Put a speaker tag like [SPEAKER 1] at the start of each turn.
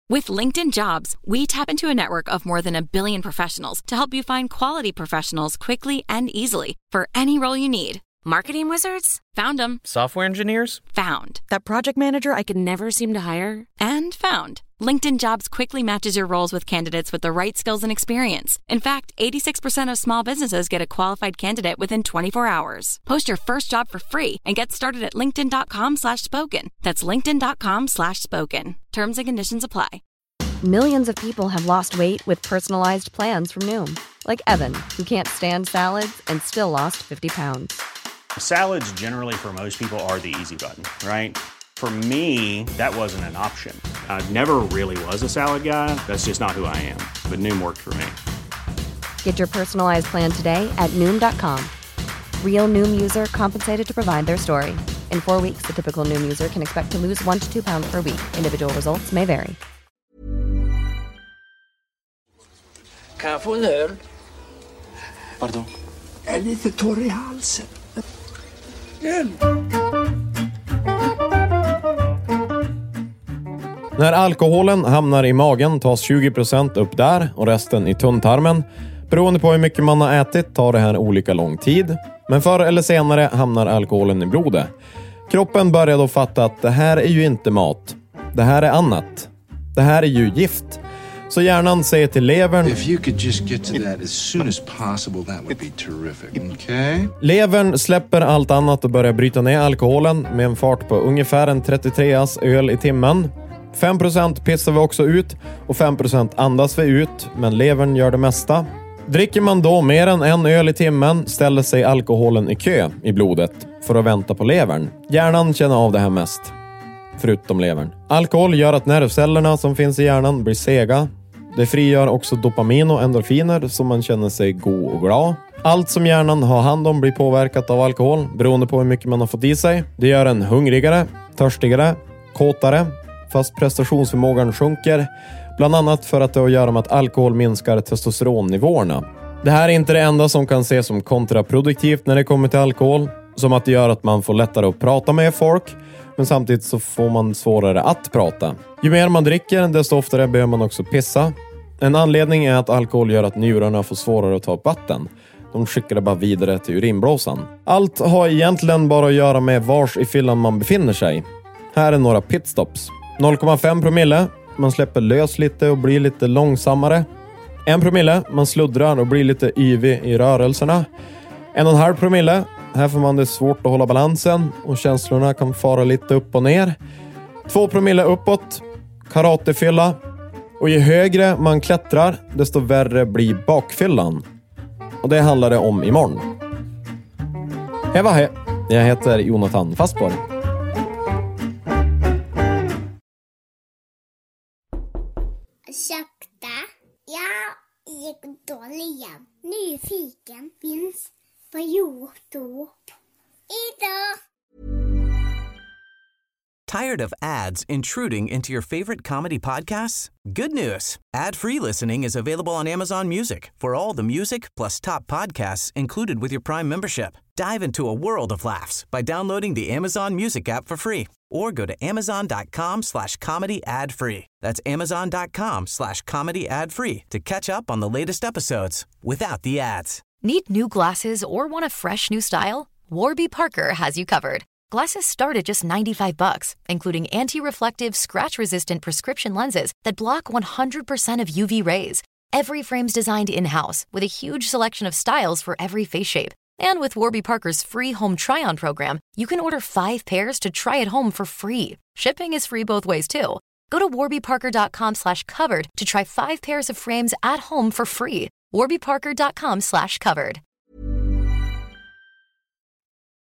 [SPEAKER 1] With LinkedIn Jobs, we tap into a network of more than 1 billion professionals to help you find quality professionals quickly and easily for any role you need. Marketing wizards? Found them.
[SPEAKER 2] Software engineers?
[SPEAKER 1] Found. That project manager I could never seem to hire? And found. LinkedIn Jobs quickly matches your roles with candidates with the right skills and experience. In fact, 86% of small businesses get a qualified candidate within 24 hours. Post your first job for free and get started at linkedin.com/spoken. That's linkedin.com/spoken. Terms and conditions apply.
[SPEAKER 3] Millions of people have lost weight with personalized plans from Noom. Like Evan, who can't stand salads and still lost 50 pounds.
[SPEAKER 4] Salads generally for most people are the easy button, right? For me, that wasn't an option. I never really was a salad guy. That's just not who I am. But Noom worked for me.
[SPEAKER 3] Get your personalized plan today at Noom.com. Real Noom user compensated to provide their story. In 4 weeks, the typical Noom user can expect to lose 1 to 2 pounds per week. Individual results may vary.
[SPEAKER 5] Kan jag få en öl?
[SPEAKER 6] Pardon?
[SPEAKER 5] Jag är lite torr i halsen. Öl!
[SPEAKER 7] När alkoholen hamnar i magen tas 20% upp där och resten i tunntarmen. Beroende på hur mycket man har ätit tar det här olika lång tid. Men förr eller senare hamnar alkoholen i blodet. Kroppen börjar då fatta att det här är ju inte mat. Det här är annat. Det här är ju gift. Så hjärnan säger till levern...
[SPEAKER 8] If you could just get to that as soon as possible, that would be terrific, okay?
[SPEAKER 7] Levern släpper allt annat och börjar bryta ner alkoholen med en fart på ungefär en 33as öl i timmen. 5% pissar vi också ut och 5% andas vi ut, men levern gör det mesta. Dricker man då mer än en öl i timmen ställer sig alkoholen i kö i blodet för att vänta på levern. Hjärnan känner av det här mest, förutom levern. Alkohol gör att nervcellerna som finns i hjärnan blir sega. Det frigör också dopamin och endorfiner så man känner sig god och glad. Allt som hjärnan har hand om blir påverkat av alkohol beroende på hur mycket man har fått i sig. Det gör en hungrigare, törstigare, kåtare, fast prestationsförmågan sjunker. Bland annat för att det har att göra med att alkohol minskar testosteronnivåerna. Det här är inte det enda som kan ses som kontraproduktivt när det kommer till alkohol. Som att det gör att man får lättare att prata med folk, men samtidigt så får man svårare att prata. Ju mer man dricker, desto oftare behöver man också pissa. En anledning är att alkohol gör att njurarna får svårare att ta upp vatten. De skickar det bara vidare till urinblåsan. Allt har egentligen bara att göra med vars i fyllan man befinner sig. Här är några pitstops. 0,5 promille. Man släpper lös lite och blir lite långsammare. 1 promille. Man sluddrar och blir lite yvig i rörelserna. 1,5 promille. Här får man det svårt att hålla balansen och känslorna kan fara lite upp och ner. 2 promille uppåt. Karatefylla. Och ju högre man klättrar, desto värre blir bakfyllan. Och det handlar det om imorgon. Hej vad hej. Jag heter Jonathan Fastborg.
[SPEAKER 9] Ursäkta, jag gick dåligen. Nyfiken finns på YouTube. Idag.
[SPEAKER 10] Tired of ads intruding into your favorite comedy podcasts? Good news. Ad-free listening is available on Amazon Music for all the music plus top podcasts included with your Prime membership. Dive into a world of laughs by downloading the Amazon Music app for free or go to amazon.com/comedy ad-free. That's amazon.com/comedy ad-free to catch up on the latest episodes without the ads.
[SPEAKER 11] Need new glasses or want a fresh new style? Warby Parker has you covered. Glasses start at just $95, including anti-reflective, scratch-resistant prescription lenses that block 100% of UV rays. Every frame's designed in-house with a huge selection of styles for every face shape. And with Warby Parker's free home try-on program, you can order 5 pairs to try at home for free. Shipping is free both ways, too. Go to warbyparker.com/covered to try 5 pairs of frames at home for free. warbyparker.com/covered.